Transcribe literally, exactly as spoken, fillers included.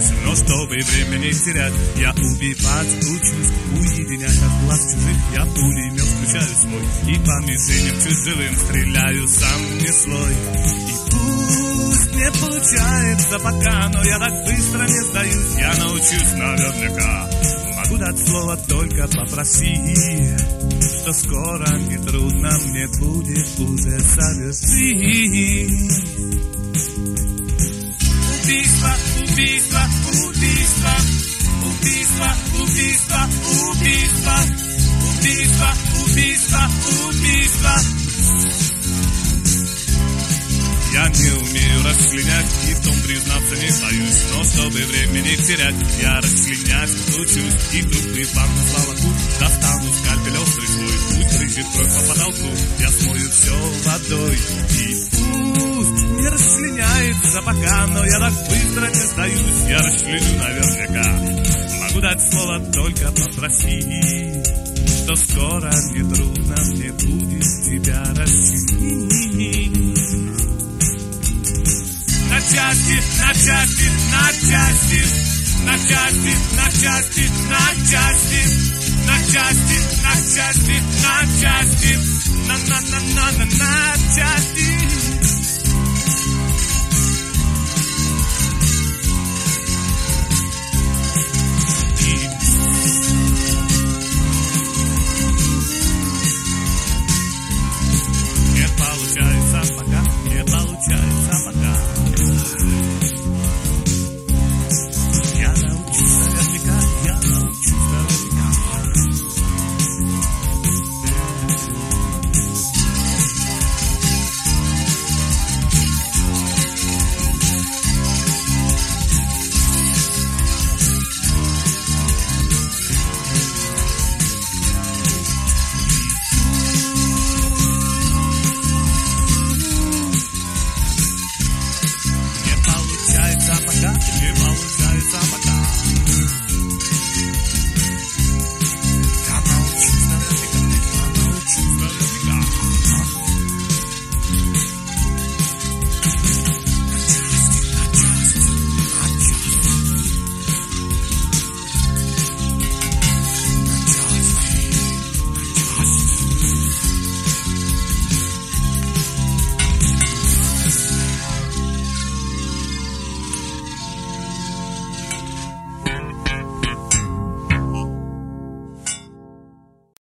но чтобы время не терять, я убивать учусь, уединять от глаз чужих. Я пулемет включаю свой и по мишеням чужим стреляю сам не свой. И пусть не получается пока, но я так быстро не сдаюсь, я научусь наверняка. Могу дать слово, только попроси, что скоро нетрудно мне будет уже совершить. Убийство, убийство, убийство, убийство, убийство, убийство, убийство, убийство, убийство. Я не умею расчленять, и в том признаться не боюсь, но чтобы время не терять, я расчленять учусь. И вдруг ты вам назвала кусь, достану скальпель острый свой, пусть брызжет кровь по потолку, я смою все водой. И пусть не расчленяется пока, но я так быстро не сдаюсь, я расчленю наверняка. Могу дать слово, только попроси, что скоро нетрудно мне будет тебя расчленить. На части, на части, на части, на части, на части, на части, на части, на части, на части, на на на на на на части.